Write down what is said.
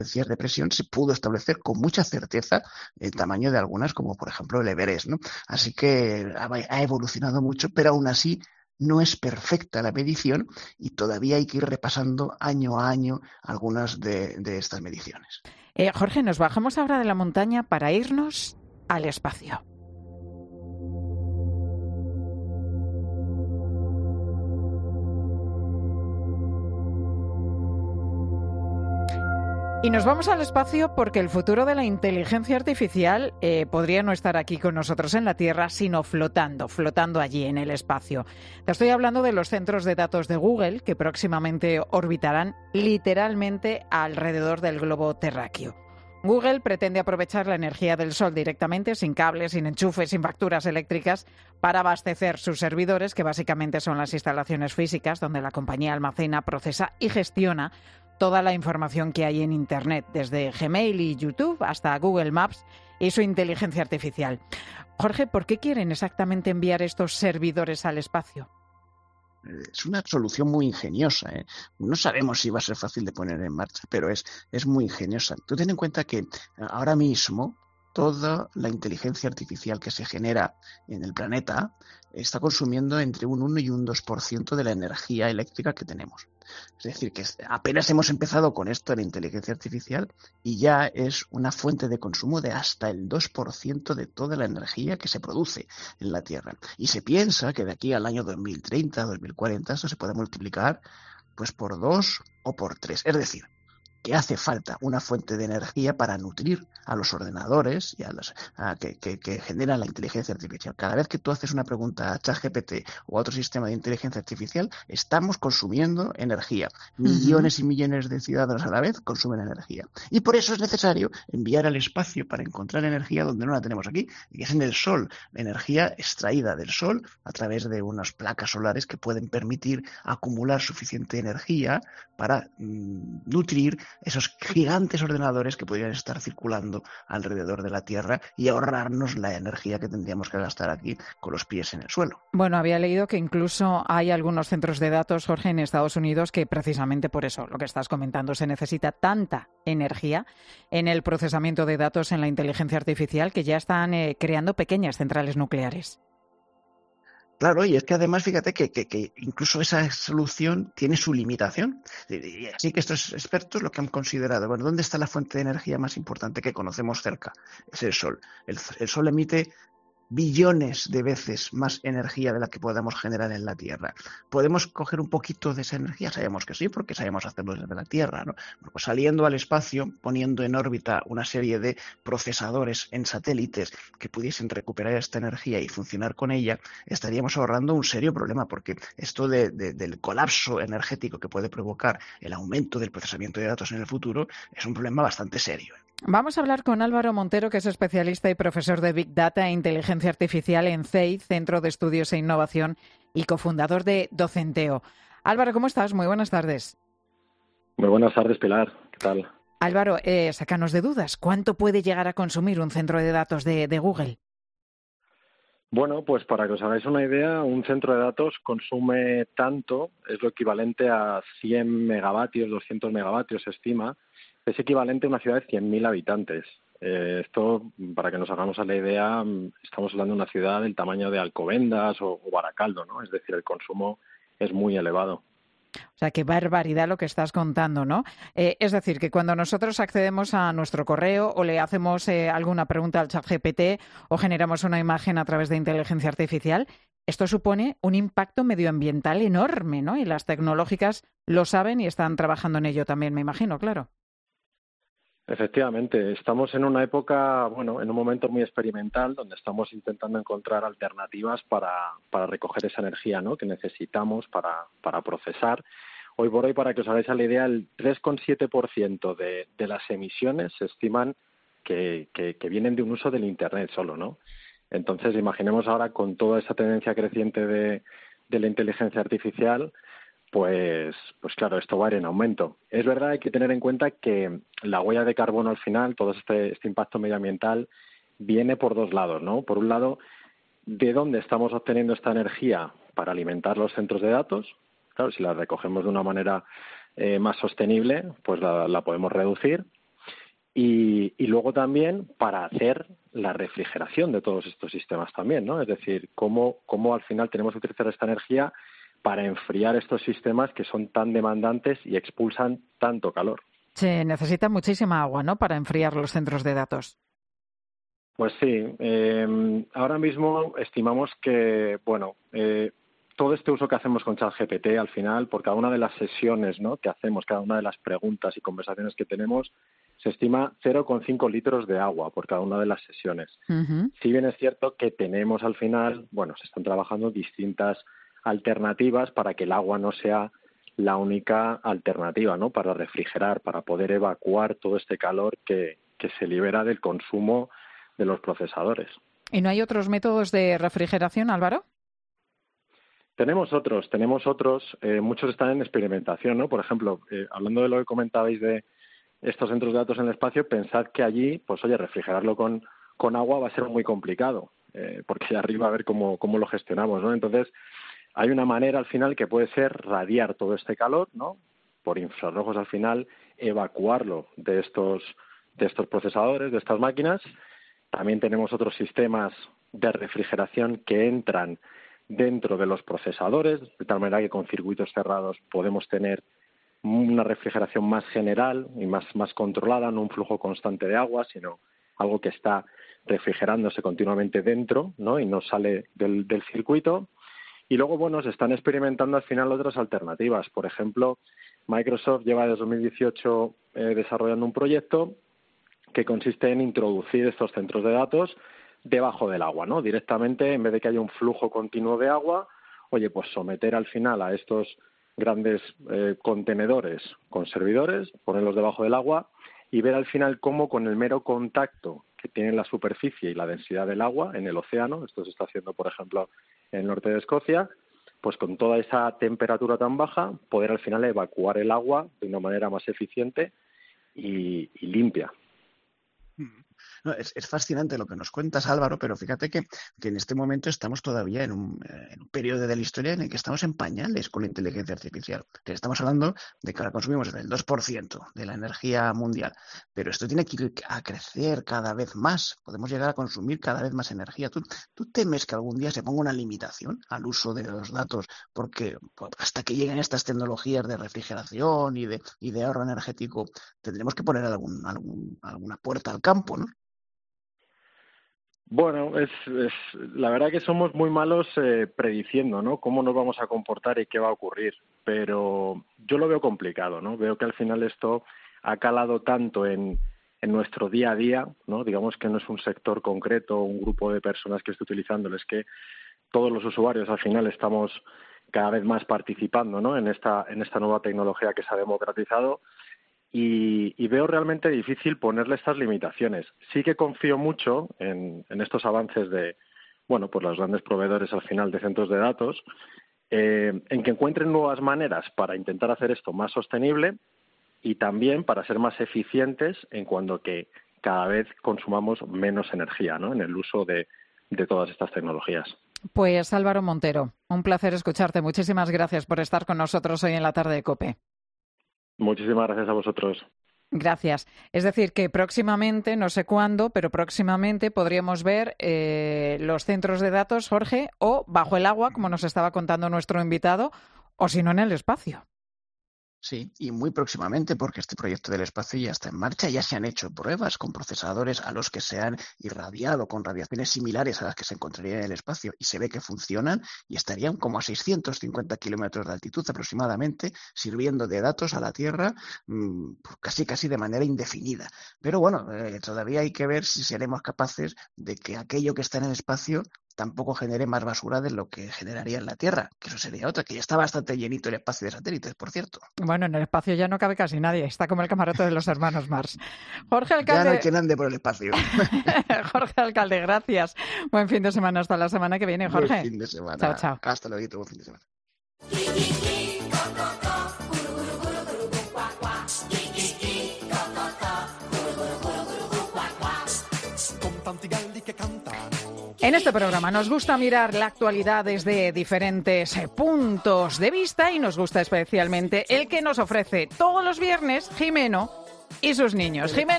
de presión se pudo establecer con mucha certeza el tamaño de algunas, como por ejemplo el Everest, ¿no? Así que ha evolucionado mucho, pero aún así no es perfecta la medición y todavía hay que ir repasando año a año algunas de estas mediciones. Jorge, nos bajamos ahora de la montaña para irnos al espacio. Y nos vamos al espacio porque el futuro de la inteligencia artificial podría no estar aquí con nosotros en la Tierra, sino flotando allí en el espacio. Te estoy hablando de los centros de datos de Google que próximamente orbitarán literalmente alrededor del globo terráqueo. Google pretende aprovechar la energía del Sol directamente, sin cables, sin enchufes, sin facturas eléctricas, para abastecer sus servidores, que básicamente son las instalaciones físicas donde la compañía almacena, procesa y gestiona toda la información que hay en Internet, desde Gmail y YouTube hasta Google Maps y su inteligencia artificial. Jorge, ¿por qué quieren exactamente enviar estos servidores al espacio? Es una solución muy ingeniosa, ¿eh? No sabemos si va a ser fácil de poner en marcha, pero es muy ingeniosa. Tú ten en cuenta que ahora mismo toda la inteligencia artificial que se genera en el planeta está consumiendo entre un 1 y un 2% de la energía eléctrica que tenemos. Es decir, que apenas hemos empezado con esto de la inteligencia artificial y ya es una fuente de consumo de hasta el 2% de toda la energía que se produce en la Tierra. Y se piensa que de aquí al año 2030, 2040, esto se puede multiplicar pues por 2 o por 3. Es decir, que hace falta una fuente de energía para nutrir a los ordenadores y que generan la inteligencia artificial. Cada vez que tú haces una pregunta a ChatGPT o a otro sistema de inteligencia artificial, estamos consumiendo energía. Millones y millones de ciudadanos a la vez consumen energía. Y por eso es necesario enviar al espacio para encontrar energía donde no la tenemos aquí, que es en el Sol. La energía extraída del Sol a través de unas placas solares que pueden permitir acumular suficiente energía para nutrir esos gigantes ordenadores que podrían estar circulando alrededor de la Tierra y ahorrarnos la energía que tendríamos que gastar aquí con los pies en el suelo. Bueno, había leído que incluso hay algunos centros de datos, Jorge, en Estados Unidos que precisamente por eso, lo que estás comentando, se necesita tanta energía en el procesamiento de datos en la inteligencia artificial que ya están creando pequeñas centrales nucleares. Claro, y es que además fíjate que incluso esa solución tiene su limitación. Y así que estos expertos lo que han considerado, bueno, ¿dónde está la fuente de energía más importante que conocemos cerca? Es el Sol. El Sol emite billones de veces más energía de la que podamos generar en la Tierra. ¿Podemos coger un poquito de esa energía? Sabemos que sí, porque sabemos hacerlo desde la Tierra, ¿no? Bueno, pues saliendo al espacio, poniendo en órbita una serie de procesadores en satélites que pudiesen recuperar esta energía y funcionar con ella, estaríamos ahorrando un serio problema, porque esto del colapso energético que puede provocar el aumento del procesamiento de datos en el futuro es un problema bastante serio. Vamos a hablar con Álvaro Montero, que es especialista y profesor de Big Data e Inteligencia Artificial en CEI, Centro de Estudios e Innovación, y cofundador de Docenteo. Álvaro, ¿cómo estás? Muy buenas tardes. Muy buenas tardes, Pilar. ¿Qué tal? Álvaro, sácanos de dudas. ¿Cuánto puede llegar a consumir un centro de datos de Google? Bueno, pues para que os hagáis una idea, un centro de datos consume tanto, es lo equivalente a 100 megavatios, 200 megavatios se estima, es equivalente a una ciudad de 100.000 habitantes. Esto, para que nos hagamos a la idea, estamos hablando de una ciudad del tamaño de Alcobendas o Baracaldo, ¿no? Es decir, el consumo es muy elevado. O sea, qué barbaridad lo que estás contando, ¿no? Es decir, que cuando nosotros accedemos a nuestro correo o le hacemos alguna pregunta al ChatGPT o generamos una imagen a través de inteligencia artificial, esto supone un impacto medioambiental enorme, ¿no? Y las tecnológicas lo saben y están trabajando en ello también, me imagino, claro. Efectivamente, estamos en una época, bueno, en un momento muy experimental donde estamos intentando encontrar alternativas para recoger esa energía, ¿no?, que necesitamos para procesar. Hoy por hoy, para que os hagáis a la idea, el 3,7% de las emisiones se estiman que vienen de un uso del Internet solo, ¿no? Entonces, imaginemos ahora con toda esa tendencia creciente de la inteligencia artificial, pues claro, esto va a ir en aumento. Es verdad, hay que tener en cuenta que la huella de carbono al final, todo este impacto medioambiental, viene por dos lados, ¿no? Por un lado, ¿de dónde estamos obteniendo esta energía para alimentar los centros de datos? Claro, si la recogemos de una manera más sostenible, pues la podemos reducir. y luego también para hacer la refrigeración de todos estos sistemas también, ¿no? Es decir, cómo al final tenemos que utilizar esta energía para enfriar estos sistemas que son tan demandantes y expulsan tanto calor. Se necesita muchísima agua, ¿no?, para enfriar los centros de datos. Pues sí, ahora mismo estimamos que, todo este uso que hacemos con ChatGPT, al final, por cada una de las sesiones, ¿no?, que hacemos, cada una de las preguntas y conversaciones que tenemos, se estima 0,5 litros de agua por cada una de las sesiones. Uh-huh. Si bien es cierto que tenemos al final, se están trabajando distintas alternativas para que el agua no sea la única alternativa, ¿no?, para refrigerar, para poder evacuar todo este calor que se libera del consumo de los procesadores. ¿Y no hay otros métodos de refrigeración, Álvaro? Tenemos otros, muchos están en experimentación, ¿no? Por ejemplo, hablando de lo que comentabais de estos centros de datos en el espacio, pensad que allí, refrigerarlo con agua va a ser muy complicado, porque allá arriba a ver cómo lo gestionamos, ¿no? Entonces, hay una manera al final que puede ser radiar todo este calor, ¿no?, por infrarrojos al final, evacuarlo de estos procesadores, de estas máquinas. También tenemos otros sistemas de refrigeración que entran dentro de los procesadores, de tal manera que con circuitos cerrados podemos tener una refrigeración más general y más controlada, no un flujo constante de agua, sino algo que está refrigerándose continuamente dentro, ¿no?, y no sale del circuito. Y luego, se están experimentando al final otras alternativas. Por ejemplo, Microsoft lleva desde 2018 desarrollando un proyecto que consiste en introducir estos centros de datos debajo del agua, ¿no? Directamente, en vez de que haya un flujo continuo de agua, someter al final a estos grandes contenedores con servidores, ponerlos debajo del agua y ver al final cómo con el mero contacto que tiene la superficie y la densidad del agua en el océano, esto se está haciendo, por ejemplo, en el norte de Escocia, pues con toda esa temperatura tan baja, poder al final evacuar el agua de una manera más eficiente y limpia. No, es fascinante lo que nos cuentas, Álvaro, pero fíjate que en este momento estamos todavía en un periodo de la historia en el que estamos en pañales con la inteligencia artificial. Que estamos hablando de que ahora consumimos el 2% de la energía mundial, pero esto tiene que ir a crecer cada vez más. Podemos llegar a consumir cada vez más energía. ¿Tú temes que algún día se ponga una limitación al uso de los datos porque hasta que lleguen estas tecnologías de refrigeración y de ahorro energético tendremos que poner alguna puerta al campo, ¿no? La verdad que somos muy malos prediciendo, ¿no?, cómo nos vamos a comportar y qué va a ocurrir, pero yo lo veo complicado, ¿no? Veo que al final esto ha calado tanto en nuestro día a día, ¿no? Digamos que no es un sector concreto, un grupo de personas que esté utilizándolo, es que todos los usuarios al final estamos cada vez más participando, ¿no?, en esta nueva tecnología que se ha democratizado. Y veo realmente difícil ponerle estas limitaciones. Sí que confío mucho en estos avances de, los grandes proveedores al final de centros de datos, en que encuentren nuevas maneras para intentar hacer esto más sostenible y también para ser más eficientes en cuanto que cada vez consumamos menos energía, ¿no?, en el uso de todas estas tecnologías. Pues Álvaro Montero, un placer escucharte. Muchísimas gracias por estar con nosotros hoy en la tarde de COPE. Muchísimas gracias a vosotros. Gracias. Es decir, que próximamente, no sé cuándo, pero próximamente podríamos ver los centros de datos, Jorge, o bajo el agua, como nos estaba contando nuestro invitado, o si no en el espacio. Sí, y muy próximamente, porque este proyecto del espacio ya está en marcha, ya se han hecho pruebas con procesadores a los que se han irradiado con radiaciones similares a las que se encontrarían en el espacio y se ve que funcionan y estarían como a 650 kilómetros de altitud aproximadamente, sirviendo de datos a la Tierra casi de manera indefinida. Pero todavía hay que ver si seremos capaces de que aquello que está en el espacio tampoco genere más basura de lo que generaría en la Tierra, que eso sería otra, que ya está bastante llenito el espacio de satélites, por cierto. Bueno, en el espacio ya no cabe casi nadie, está como el camarote de los hermanos Mars. Jorge Alcalde... Ya no hay quien ande por el espacio. Jorge Alcalde, gracias. Buen fin de semana, hasta la semana que viene, Jorge. Buen fin de semana. Chao, chao. Hasta luego, buen fin de semana. En este programa nos gusta mirar la actualidad desde diferentes puntos de vista y nos gusta especialmente el que nos ofrece todos los viernes Jimeno y sus niños. Jimeno.